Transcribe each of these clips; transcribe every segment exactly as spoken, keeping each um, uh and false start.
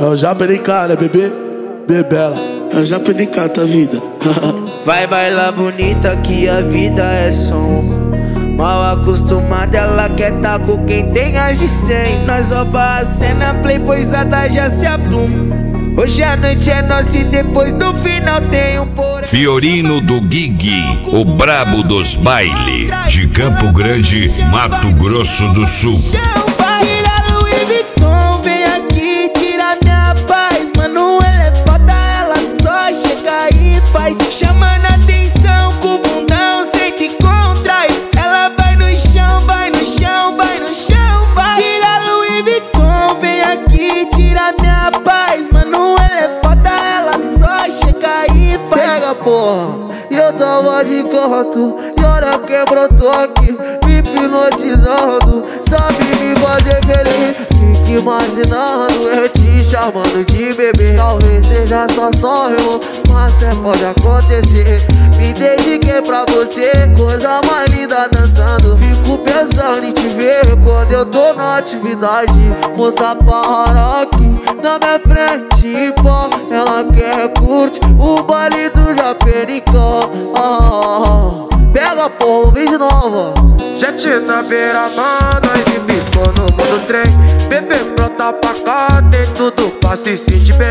É o Japenicá, né, bebê? Bebela. É o Japenicá, tá vida. Vai bailar bonita que a vida é som. Mal acostumada, ela quer tá com quem tem as de cem. Nós rouba a cena, playboyzada já se apluma. Hoje a noite é nossa e depois do final tem um porém. Fiorino do Gig, o brabo dos bailes, de Campo Grande, Mato Grosso do Sul. Tira Louis Vuitton, vem aqui, tira minha paz. Mano, ela é foda, ela só chega e faz. Chamando a atenção com o bundão, senta e contrai. Ela vai no chão, vai no chão, vai no chão, vai. Tira Louis Vuitton, vem aqui, tira minha paz. Mano, ela é foda, ela só chega e faz. Pega, porra, e eu tava de canto, e hora quebrou, tô aqui me hipnotizando, sabe me fazer feliz. Fique imaginando eu te chamando de bebê. Talvez seja só sonho, mas até pode acontecer. Me dediquei pra você, coisa mais linda dançando. Fico pensando em te ver quando eu tô na atividade. Moça para aqui na minha frente, pô, ela quer curtir o baile do Japenicá. Ah, pega, porra, vem de novo. Jet na beira-mar, nós embicou no mundo trem. Bebê pronta pra cá, tem tudo pra se sentir bem.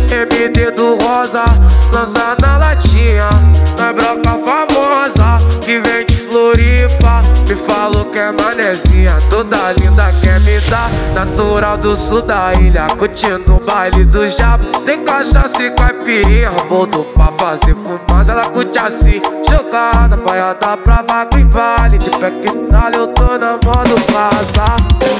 M D do rosa, lança na latinha. Na broca famosa, que vem de Floripa. Me falou que é manezinha, toda linda quer me dar. Natural do sul da ilha, curtindo o baile do Japa. Tem cachaça e caipirinha, boldo pra fazer fumaça. Ela curte assim, jogada, baiada pra vaca e vale. De pé que estrala, eu tô na modo passar.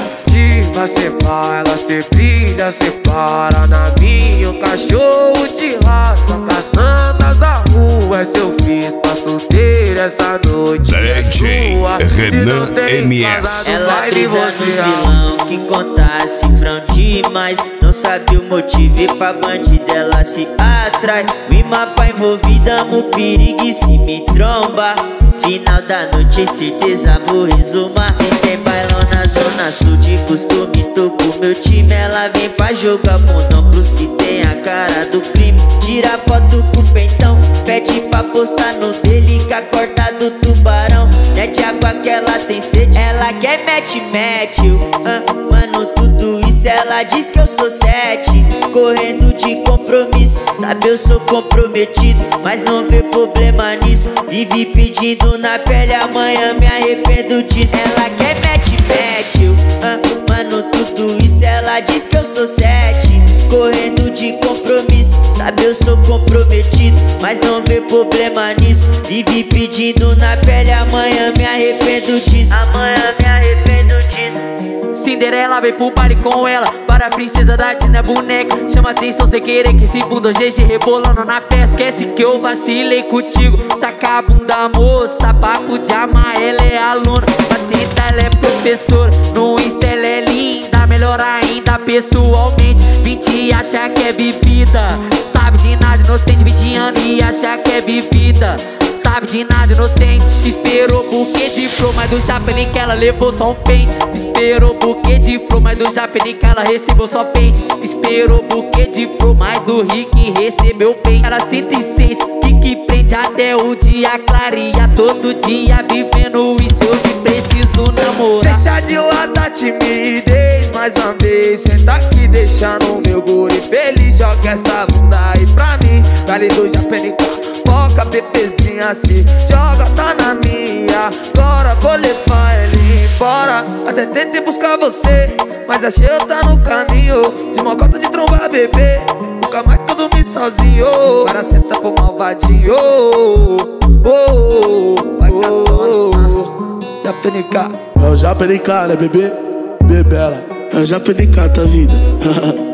Diva separa, ela se brilha, separa na minha. O cachorro te raspa, caçandas da rua. É seu fiz pra solteiro essa noite. D J Renan M S. Ela brisa nos vilão que conta cifrão demais. Não sabe o motivo e pra bandida ela se atrai. Rima pra envolvida, mo perigo e se me tromba. Final da noite, certeza vou resumar. Se tem bailão na zona sul de costume, tô com meu time. Ela vem pra jogar bundão pros que tem a cara do crime. Tira foto com o peitão, pede pra postar no dele com a corta do tubarão. Mete água que ela tem sede, ela quer mete, mete. uh, Mano, tudo isso ela diz que eu sou sete. Correndo de compromisso, sabe eu sou comprometido, mas não vê problema nisso. Vive pedindo na pele, amanhã me arrependo disso. Ela quer mete, mete. uh, Mano, tudo isso ela diz que eu sou sete. Correndo de compromisso, sabe eu sou comprometido, mas não vê problema nisso. Vive pedindo na pele, amanhã me arrependo disso. Amanhã me arrependo disso. Cinderela vem pro baile com ela, para a princesa da Disney boneca. Chama atenção sem querer que esse bunda G G rebolando na festa. Esquece que eu vacilei contigo, taca a bunda moça. Papo de amar, ela é aluna, paciente ela é professora. No Insta ela é linda, melhor ainda pessoalmente. vinte acha que é bebida, sabe de nada, inocente. vinte anos e acha que é bebida, sabe de nada, inocente. Esperou buquê de flor, mas do Japenicá ela levou só um pente. Esperou buquê de flor, mas do Japenicá ela recebeu só pente. Esperou buquê de flor, mas do Rick recebeu pente. Ela sente e sente, que que prende até o dia clareia. Todo dia vivendo isso, eu me preciso namorar. Deixa de lado a timidez, mais uma vez senta aqui, deixa no meu guri feliz. Joga essa bunda aí pra mim, vale do Japenicá. Foca, bebezinha, se joga, tá na minha. Agora vou levar ele embora. Até tentei buscar você, mas achei eu tá no caminho. De mocota de tromba, bebê, nunca mais que eu dormi sozinho. Agora senta pro malvadinho. Oh, oh, oh, oh. Japenicá. É o Japenicá, né, bebê? Bebela. É o Japenicá, tá vida.